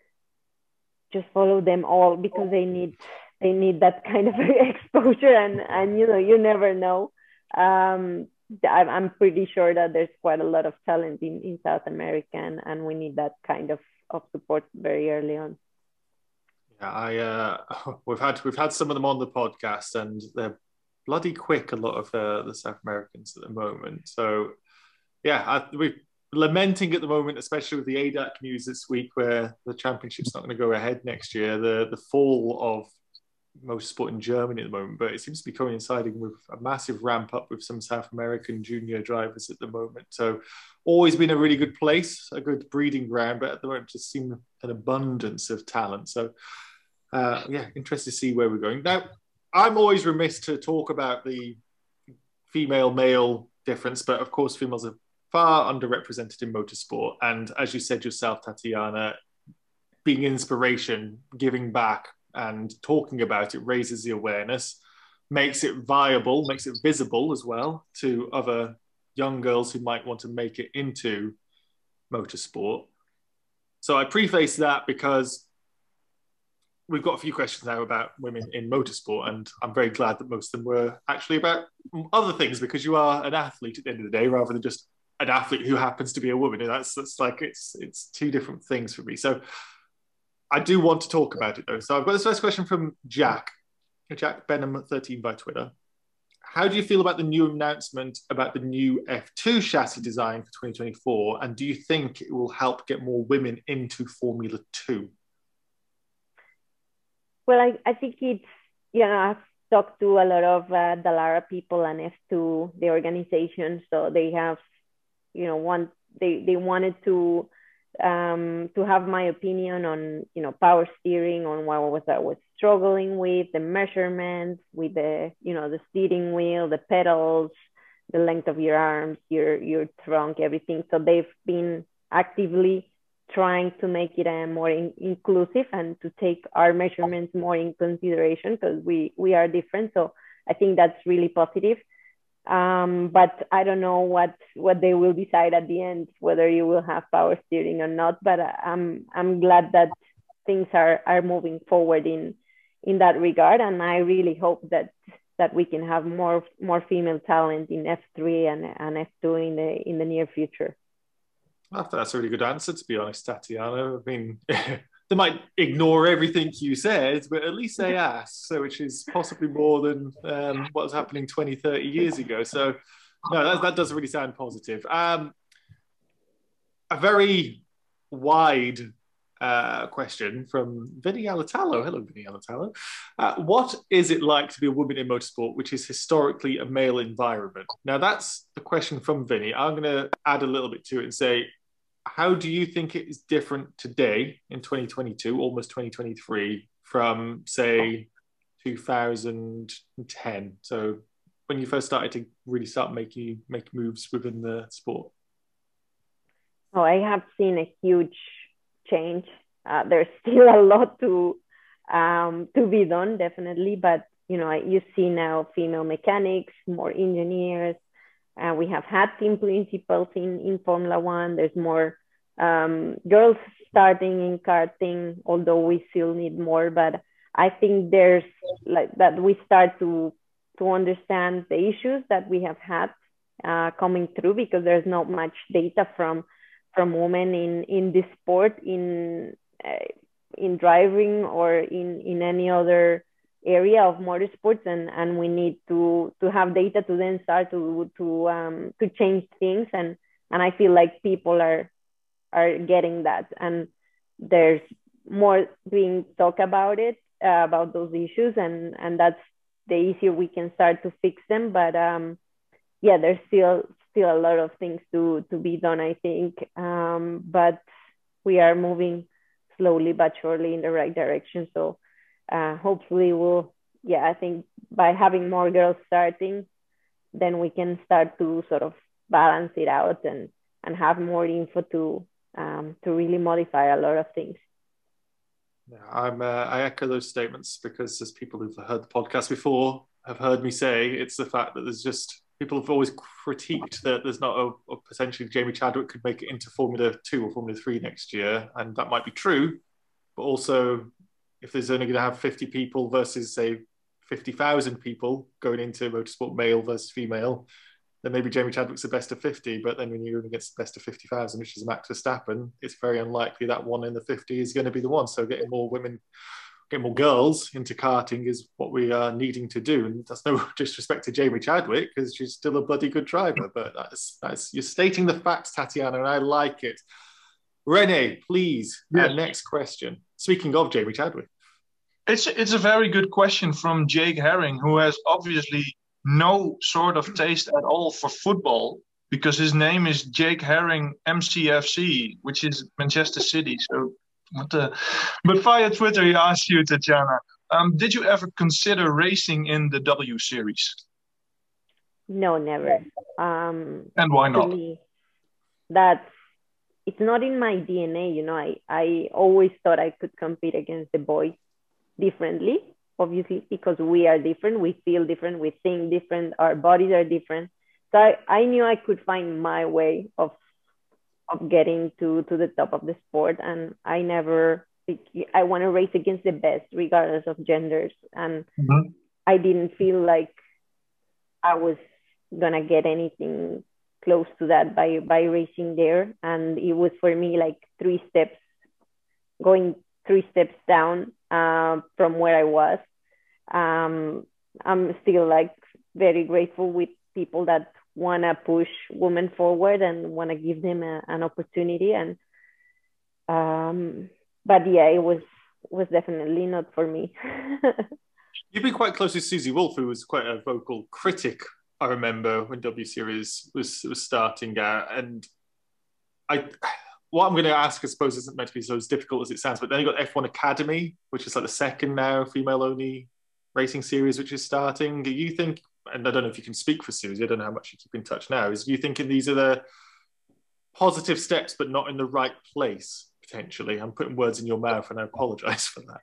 [SPEAKER 2] just follow them all because they need they need that kind of exposure, and and you know, you never know. Um, I'm pretty sure that there's quite a lot of talent in, in South America, and, and we need that kind of, of support very early on.
[SPEAKER 1] Yeah, I uh, we've had we've had some of them on the podcast, and they're bloody quick. A lot of uh, the South Americans at the moment. So yeah, I, we're lamenting at the moment, especially with the A D A C news this week, where the championship's not going to go ahead next year. The the fall of motorsport in Germany at the moment, but it seems to be coinciding with a massive ramp up with some South American junior drivers at the moment. So always been a really good place, a good breeding ground, but at the moment just seems an abundance of talent. So uh, yeah, interested to see where we're going. Now, I'm always remiss to talk about the female-male difference, but of course females are far underrepresented in motorsport. And as you said yourself, Tatiana, being inspiration, giving back, and talking about it raises the awareness, makes it viable, makes it visible as well to other young girls who might want to make it into motorsport. So I preface that because we've got a few questions now about women in motorsport, and I'm very glad that most of them were actually about other things, because you are an athlete at the end of the day rather than just an athlete who happens to be a woman. And that's, that's like, it's, it's two different things for me. So I do want to talk about it though. So I've got this first question from Jack, Jack Benham thirteen by Twitter. How do you feel about the new announcement about the new F two chassis design for twenty twenty-four? And do you think it will help get more women into Formula Two?
[SPEAKER 2] Well, I, I think it's, you know, I've talked to a lot of uh, Dallara people and F two, the organization. So they have, you know, one, they, they wanted to, um, to have my opinion on, you know, power steering, on what was I was struggling with, the measurements, with the, you know, the steering wheel, the pedals, the length of your arms, your, your trunk, everything. So they've been actively trying to make it a more in, inclusive and to take our measurements more in consideration, because we, we are different. So I think that's really positive. Um, but I don't know what, what they will decide at the end, whether you will have power steering or not. But I'm, I'm glad that things are, are moving forward in, in that regard. And I really hope that, that we can have more, more female talent in F three and, and F two in the, in the near future.
[SPEAKER 1] I think that's a really good answer, to be honest, Tatiana. I mean, they might ignore everything you said, but at least they asked, so which is possibly more than um, what was happening twenty, thirty years ago. So, no, that, that does really sound positive. Um, a very wide uh, question from Vinny Alatalo. Hello, Vinny Alatalo. Uh, what is it like to be a woman in motorsport, which is historically a male environment? Now, that's the question from Vinny. I'm going to add a little bit to it and say, how do you think it is different today in twenty twenty-two, almost twenty twenty-three, from, say, two thousand ten? So when you first started to really start making make moves within the sport.
[SPEAKER 2] Oh, I have seen a huge change. Uh, there's still a lot to um, to be done, definitely. But, you know, you see now female mechanics, more engineers. Uh, we have had team principals in, in Formula One. There's more um, girls starting in karting, although we still need more. But I think there's like that we start to to understand the issues that we have had uh, coming through, because there's not much data from from women in in this sport, in uh, in driving or in in any other area of motorsports, and and we need to to have data to then start to to um to change things, and and I feel like people are are getting that, and there's more being talked about it uh, about those issues, and and that's the easier we can start to fix them. But um yeah, there's still still a lot of things to to be done, I think. Um, but we are moving slowly but surely in the right direction. So uh, hopefully we'll, yeah, I think by having more girls starting, then we can start to sort of balance it out and and have more info to um, to really modify a lot of things.
[SPEAKER 1] Yeah, I'm. Uh, I echo those statements because, as people who've heard the podcast before have heard me say, it's the fact that there's just people have always critiqued that there's not a, a potentially Jamie Chadwick could make it into Formula Two or Formula Three next year, and that might be true. But also, if there's only going to have fifty people versus say fifty thousand people going into motorsport, male versus female, then maybe Jamie Chadwick's the best of fifty. But then when you're going against the best of fifty thousand, which is Max Verstappen, it's very unlikely that one in the fifty is going to be the one. So getting more women, getting more girls into karting is what we are needing to do. And that's no disrespect to Jamie Chadwick, because she's still a bloody good driver. But that's, that's you're stating the facts, Tatiana, and I like it. Renee, please, yes. Our next question. Speaking of Jamie Chadwick.
[SPEAKER 3] It's, it's a very good question from Jake Herring, who has obviously no sort of taste at all for football, because his name is Jake Herring M C F C, which is Manchester City. So, what the? But via Twitter, he asked you, Tatiana, um, did you ever consider racing in the W Series?
[SPEAKER 2] No, never. Um,
[SPEAKER 3] and why not?
[SPEAKER 2] To me, that's it's not in my D N A. You know, I I always thought I could compete against the boys differently. Obviously, because we are different, we feel different, we think different, our bodies are different. So I, I knew I could find my way of of getting to, to the top of the sport. And I never, I want to race against the best, regardless of genders. And mm-hmm. I didn't feel like I was going to get anything close to that by, by racing there. And it was for me like three steps, going three steps down uh, from where I was. Um, I'm still like very grateful with people that want to push women forward and want to give them a, an opportunity. And um, but yeah, it was was definitely not for me.
[SPEAKER 1] You've been quite close with Susie Wolff, who was quite a vocal critic, I remember, when W Series was was starting out. And I. What I'm going to ask, I suppose, isn't meant to be so as difficult as it sounds, but then you've got F one Academy, which is like the second now female-only racing series, which is starting. Do you think, and I don't know if you can speak for Susie, I don't know how much you keep in touch now, is you thinking these are the positive steps, but not in the right place, potentially? I'm putting words in your mouth, and I apologize for that.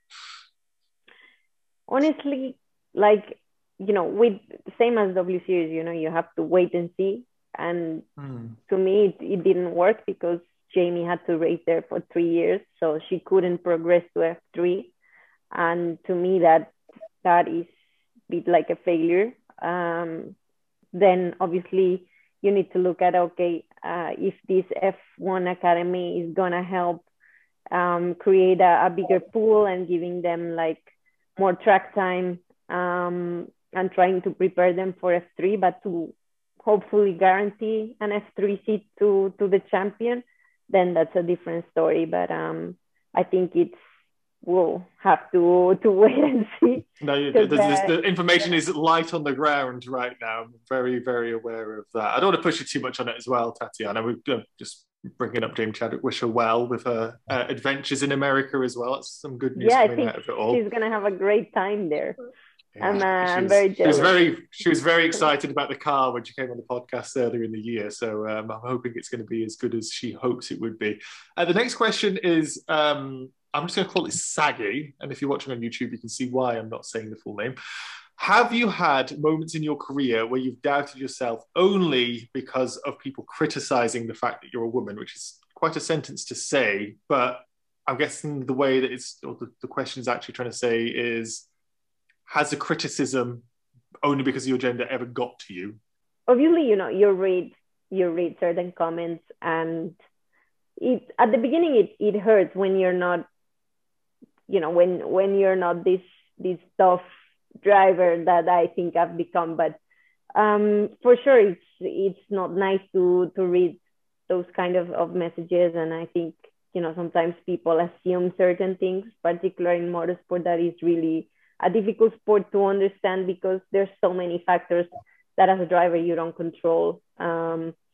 [SPEAKER 2] Honestly, like, you know, with same as W Series, you know, you have to wait and see. And hmm. to me, it, it didn't work because Jamie had to race there for three years, so she couldn't progress to F three. And to me, that that is a bit like a failure. Um, then obviously you need to look at, okay, uh, if this F one Academy is gonna help um, create a, a bigger pool and giving them like more track time um, and trying to prepare them for F three, but to hopefully guarantee an F three seat to to the champion, then that's a different story. But um, I think it's we'll have to to wait and see.
[SPEAKER 1] No, there's, there's, the information is light on the ground right now. I'm very, very aware of that. I don't want to push you too much on it as well, Tatiana. We're uh, just bringing up Jamie Chadwick. Wish her well with her uh, adventures in America as well. It's some good news
[SPEAKER 2] yeah,
[SPEAKER 1] coming out of it all.
[SPEAKER 2] She's going to have a great time there.
[SPEAKER 1] Yeah,
[SPEAKER 2] I'm, uh, I'm
[SPEAKER 1] was,
[SPEAKER 2] very jealous.
[SPEAKER 1] She was very, she was very excited about the car when she came on the podcast earlier in the year. So um, I'm hoping it's going to be as good as she hopes it would be. Uh, the next question is, um, I'm just going to call it Saggy. And if you're watching on YouTube, you can see why I'm not saying the full name. Have you had moments in your career where you've doubted yourself only because of people criticizing the fact that you're a woman, which is quite a sentence to say, but I'm guessing the way that it's, or the, the question is actually trying to say is, has the criticism only because of your gender ever got to you?
[SPEAKER 2] Obviously, you know, you read you read certain comments, and it at the beginning it, it hurts when you're not, you know, when when you're not this this tough driver that I think I've become. But um, for sure, it's it's not nice to to read those kind of, of messages, and I think, you know, sometimes people assume certain things, particularly in motorsport, that is really a difficult sport to understand because there's so many factors that as a driver you don't control. Um,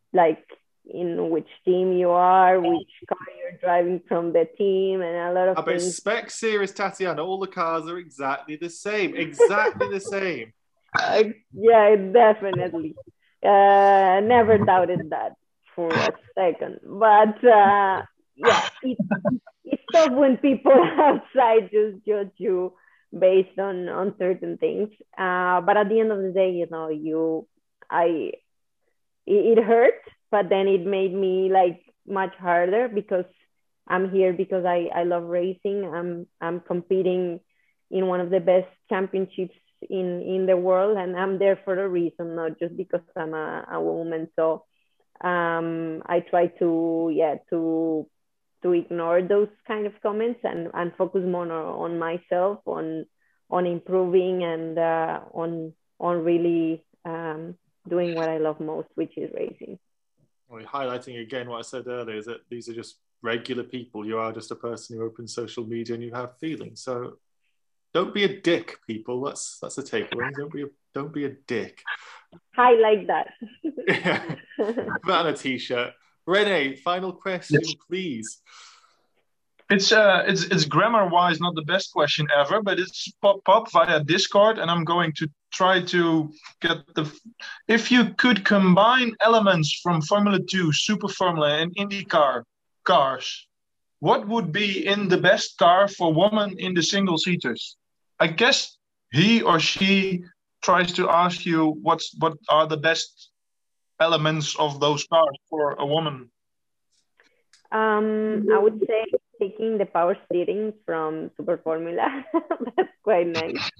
[SPEAKER 2] like in which team you are, which car you're driving from the team, and a lot of
[SPEAKER 1] I bet
[SPEAKER 2] things.
[SPEAKER 1] spec series, Tatiana, all the cars are exactly the same. Exactly the same.
[SPEAKER 2] Uh, yeah, definitely. Uh, never doubted that for a second. But uh, yeah, it, it's tough when people outside just judge you based on, on certain things. Uh, but at the end of the day, you know, you, I, it, it hurt, but then it made me like much harder because I'm here because I, I love racing. I'm, I'm competing in one of the best championships in in the world, and I'm there for a reason, not just because I'm a, a woman. So um I try to yeah to to ignore those kind of comments and and focus more on, on myself, on on improving, and uh on on really um doing what I love most, which is racing.
[SPEAKER 1] Well, highlighting again what I said earlier is that these are just regular people. You are just a person who opens social media and you have feelings. So don't be a dick, people. That's that's a takeaway. Don't be a don't be a dick.
[SPEAKER 2] Highlight that.
[SPEAKER 1] Yeah. Put on a t-shirt. Renee, final question, yes. please.
[SPEAKER 3] It's uh, it's it's grammar-wise not the best question ever, but it's pop up via Discord, and I'm going to try to get the. If you could combine elements from Formula Two, Super Formula, and IndyCar cars, what would be in the best car for women in the single seaters? I guess he or she tries to ask you what's what are the best elements of those cars for a woman.
[SPEAKER 2] Um, I would say taking the power steering from Super Formula. That's quite nice.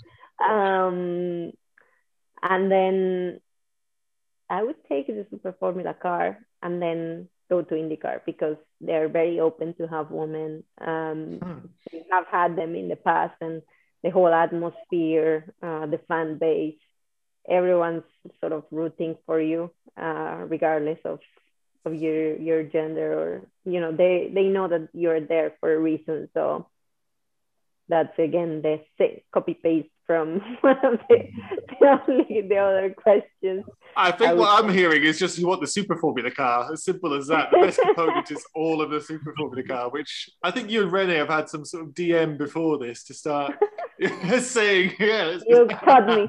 [SPEAKER 2] Um, and then I would take the Super Formula car and then go to IndyCar because they're very open to have women. Um, hmm. We have had them in the past, and the whole atmosphere, uh, the fan base, everyone's sort of rooting for you, uh, regardless of, of your your gender, or, you know, they, they know that you're there for a reason. So that's, again, the copy paste from one of the, the, only, the other questions.
[SPEAKER 1] I think I what I'm say. hearing is just you want the Super Formula car. As simple as that. The best component is all of the Super Formula car, which I think you and Renee have had some sort of D M before this to start saying, yeah.
[SPEAKER 2] You cut me.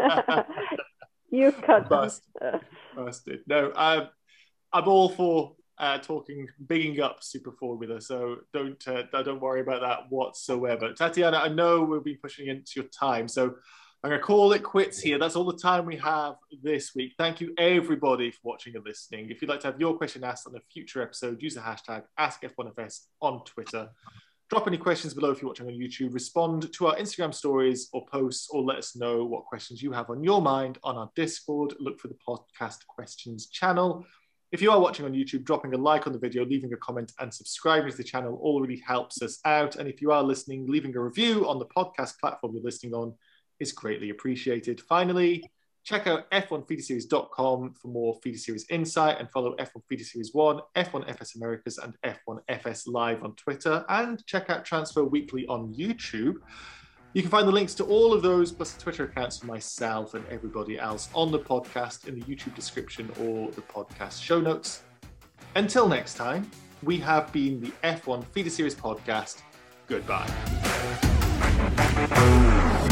[SPEAKER 2] You cut
[SPEAKER 1] Bust. me. Busted. No, I'm, I'm all for uh, talking, bigging up Super Formula, so don't uh, don't worry about that whatsoever. Tatiana, I know we'll be pushing into your time, so I'm going to call it quits here. That's all the time we have this week. Thank you, everybody, for watching and listening. If you'd like to have your question asked on a future episode, use the hashtag Ask F one F S on Twitter. Drop any questions below if you're watching on YouTube. Respond to our Instagram stories or posts, or let us know what questions you have on your mind on our Discord. Look for the Podcast Questions channel. If you are watching on YouTube, dropping a like on the video, leaving a comment, and subscribing to the channel all really helps us out. And if you are listening, leaving a review on the podcast platform you're listening on is greatly appreciated. Finally, check out F one Feeder Series dot com for more Feeder Series insight, and follow F one Feeder Series one, F one F S Americas, and F one F S Live on Twitter, and check out Transfer Weekly on YouTube. You can find the links to all of those, plus the Twitter accounts for myself and everybody else on the podcast in the YouTube description or the podcast show notes. Until next time, we have been the F one Feeder Series podcast. Goodbye.